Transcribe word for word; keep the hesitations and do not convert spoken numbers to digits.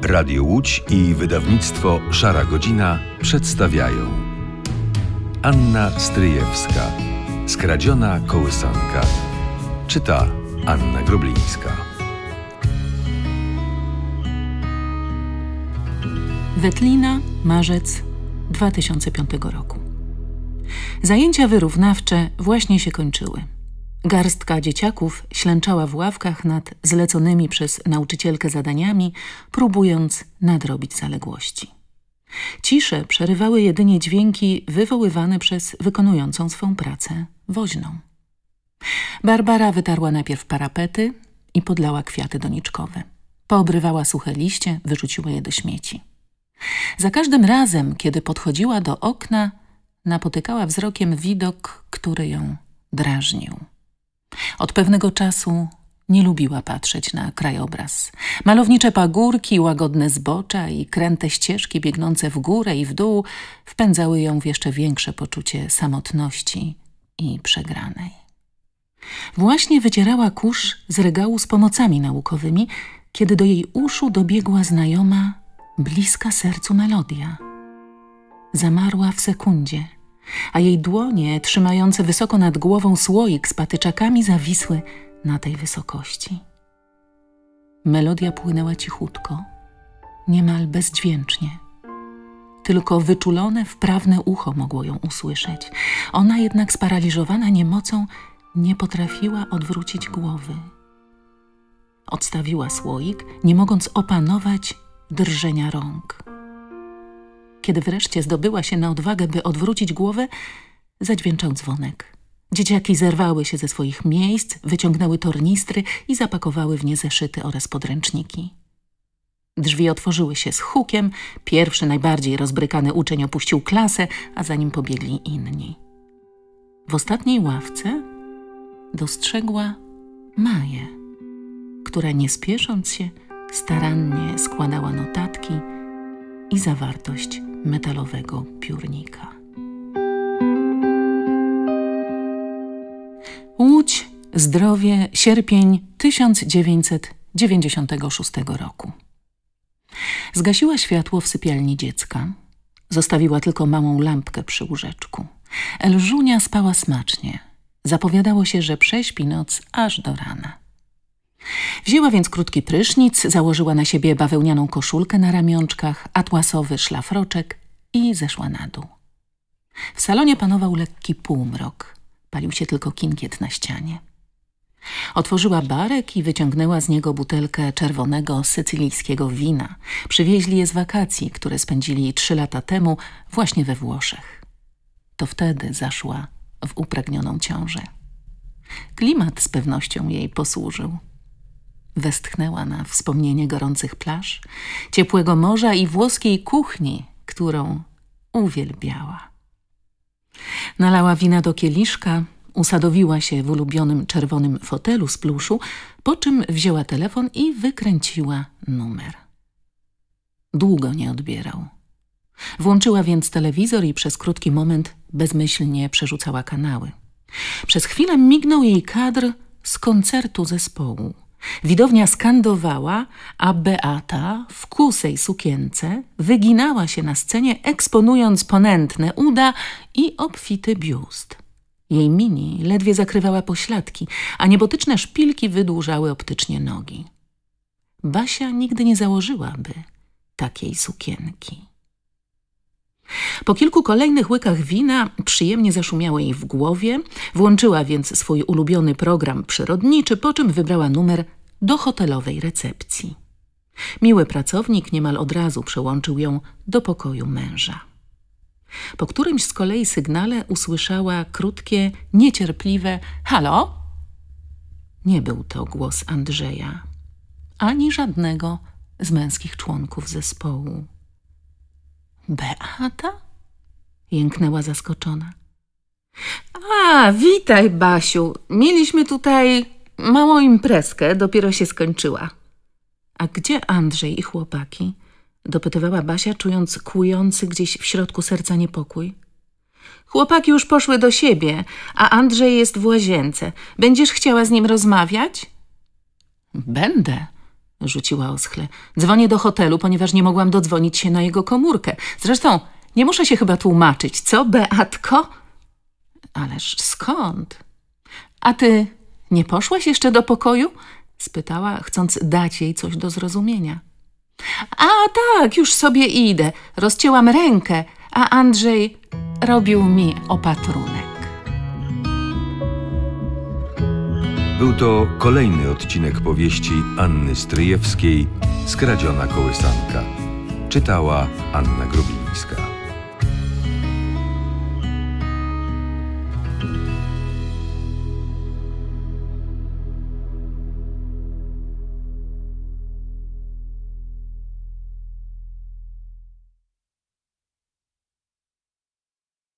Radio Łódź i wydawnictwo Szara Godzina przedstawiają Anna Stryjewska. Skradziona kołysanka. Czyta Anna Groblińska. Wetlina, marzec dwa tysiące piątego roku. Zajęcia wyrównawcze właśnie się kończyły. Garstka dzieciaków ślęczała w ławkach nad zleconymi przez nauczycielkę zadaniami, próbując nadrobić zaległości. Ciszę przerywały jedynie dźwięki wywoływane przez wykonującą swą pracę woźną. Barbara wytarła najpierw parapety i podlała kwiaty doniczkowe. Poobrywała suche liście, wyrzuciła je do śmieci. Za każdym razem, kiedy podchodziła do okna, napotykała wzrokiem widok, który ją drażnił. Od pewnego czasu nie lubiła patrzeć na krajobraz. Malownicze pagórki, łagodne zbocza i kręte ścieżki biegnące w górę i w dół wpędzały ją w jeszcze większe poczucie samotności i przegranej. Właśnie wycierała kurz z regału z pomocami naukowymi, kiedy do jej uszu dobiegła znajoma, bliska sercu melodia. Zamarła w sekundzie, a jej dłonie, trzymające wysoko nad głową słoik z patyczakami, zawisły na tej wysokości. Melodia płynęła cichutko, niemal bezdźwięcznie. Tylko wyczulone, wprawne ucho mogło ją usłyszeć. Ona jednak, sparaliżowana niemocą, nie potrafiła odwrócić głowy. Odstawiła słoik, nie mogąc opanować drżenia rąk. Kiedy wreszcie zdobyła się na odwagę, by odwrócić głowę, zadźwięczał dzwonek. Dzieciaki zerwały się ze swoich miejsc, wyciągnęły tornistry i zapakowały w nie zeszyty oraz podręczniki. Drzwi otworzyły się z hukiem, pierwszy, najbardziej rozbrykany uczeń opuścił klasę, a za nim pobiegli inni. W ostatniej ławce dostrzegła Maję, która nie spiesząc się starannie składała notatki i zawartość metalowego piórnika. Łódź, Zdrowie, sierpień tysiąc dziewięćset dziewięćdziesiątego szóstego roku. Zgasiła światło w sypialni dziecka. Zostawiła tylko małą lampkę przy łóżeczku. Elżunia spała smacznie. Zapowiadało się, że prześpi noc aż do rana. Wzięła więc krótki prysznic, założyła na siebie bawełnianą koszulkę na ramionczkach, atłasowy szlafroczek i zeszła na dół. W salonie panował lekki półmrok. Palił się tylko kinkiet na ścianie. Otworzyła barek i wyciągnęła z niego butelkę czerwonego sycylijskiego wina. Przywieźli je z wakacji, które spędzili trzy lata temu właśnie we Włoszech. To wtedy zaszła w upragnioną ciążę. Klimat z pewnością jej posłużył. Westchnęła na wspomnienie gorących plaż, ciepłego morza i włoskiej kuchni, którą uwielbiała. Nalała wina do kieliszka, usadowiła się w ulubionym czerwonym fotelu z pluszu, po czym wzięła telefon i wykręciła numer. Długo nie odbierał. Włączyła więc telewizor i przez krótki moment bezmyślnie przerzucała kanały. Przez chwilę mignął jej kadr z koncertu zespołu. Widownia skandowała, a Beata w kusej sukience wyginała się na scenie, eksponując ponętne uda i obfity biust. Jej mini ledwie zakrywała pośladki, a niebotyczne szpilki wydłużały optycznie nogi. Basia nigdy nie założyłaby takiej sukienki. Po kilku kolejnych łykach wina przyjemnie zaszumiało jej w głowie, włączyła więc swój ulubiony program przyrodniczy, po czym wybrała numer do hotelowej recepcji. Miły pracownik niemal od razu przełączył ją do pokoju męża. Po którymś z kolei sygnale usłyszała krótkie, niecierpliwe „Halo?” Nie był to głos Andrzeja, ani żadnego z męskich członków zespołu. „Beata?” jęknęła zaskoczona. „A, witaj, Basiu. Mieliśmy tutaj małą imprezkę, dopiero się skończyła.” „A gdzie Andrzej i chłopaki?” dopytywała Basia, czując kłujący gdzieś w środku serca niepokój. „Chłopaki już poszły do siebie, a Andrzej jest w łazience. Będziesz chciała z nim rozmawiać?” „Będę”, rzuciła oschle. Dzwonię do hotelu, ponieważ nie mogłam dodzwonić się na jego komórkę. Zresztą nie muszę się chyba tłumaczyć, co, Beatko? Ależ skąd? A ty nie poszłaś jeszcze do pokoju? Spytała, chcąc dać jej coś do zrozumienia. A tak, już sobie idę. Rozcięłam rękę, a Andrzej robił mi opatrunek. Był to kolejny odcinek powieści Anny Stryjewskiej Skradziona kołysanka. Czytała Anna Grubińska.